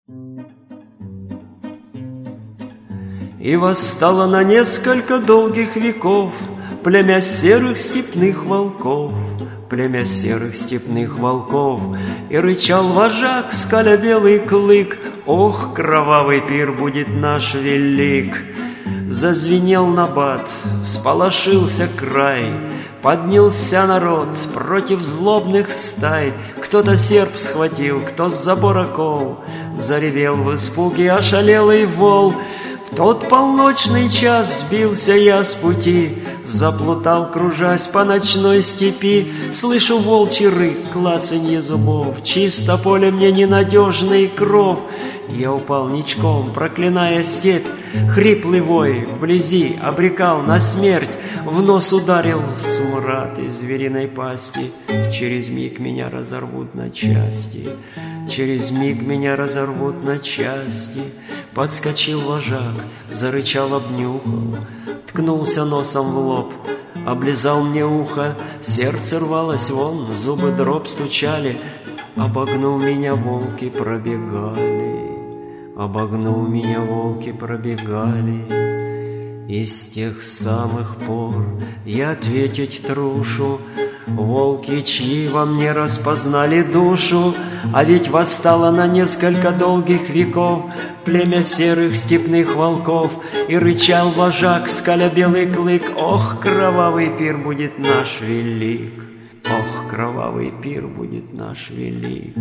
И восстало на несколько долгих веков племя серых степных волков, племя серых степных волков, и рычал вожак, скаля белый клык: ох, кровавый пир будет наш велик! Зазвенел набат, всполошился край, поднялся народ против злобных стай. Кто-то серп схватил, кто с забора кол, заревел в испуге ошалелый вол. В тот полночный час сбился я с пути, заплутал, кружась по ночной степи. Слышу волчий рык, клацанье зубов, чисто поле мне ненадежный кров. Я упал ничком, проклиная степь, хриплый вой вблизи обрекал на смерть. В нос ударил смрад из звериной пасти, через миг меня разорвут на части, через миг меня разорвут на части. Подскочил вожак, зарычал, обнюхал, ткнулся носом в лоб, облизал мне ухо. Сердце рвалось вон, зубы дроб стучали. Обогнул меня волки, пробегали, обогнул меня волки, пробегали. И с тех самых пор я ответить трушу: волки, чьи во мне распознали душу. А ведь восстало на несколько долгих веков племя серых степных волков, и рычал вожак, скаля белый клык: ох, кровавый пир будет наш велик! Ох, кровавый пир будет наш велик!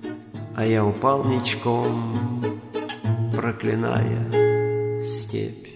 А я упал ничком, проклиная степь.